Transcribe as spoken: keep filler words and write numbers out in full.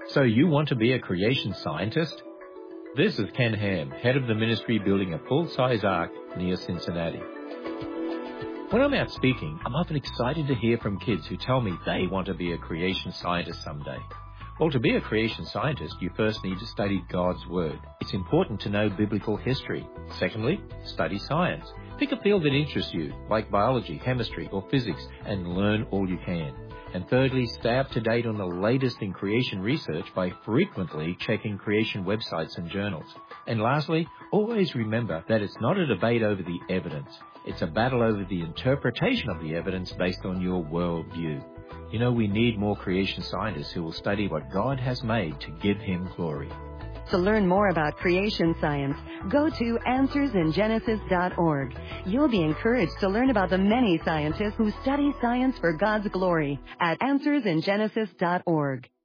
So you want to be a creation scientist? This is Ken Ham, head of the ministry building a full-size ark near Cincinnati. When I'm out speaking, I'm often excited to hear from kids who tell me they want to be a creation scientist someday. Well, to be a creation scientist, you first need to study God's Word. It's important to know biblical history. Secondly, study science. Pick a field that interests you, like biology, chemistry, or physics, and learn all you can. And thirdly, stay up to date on the latest in creation research by frequently checking creation websites and journals. And lastly, always remember that it's not a debate over the evidence. It's a battle over the interpretation of the evidence based on your worldview. You know, we need more creation scientists who will study what God has made to give Him glory. To learn more about creation science, go to answers in genesis dot org. You'll be encouraged to learn about the many scientists who study science for God's glory at answers in genesis dot org.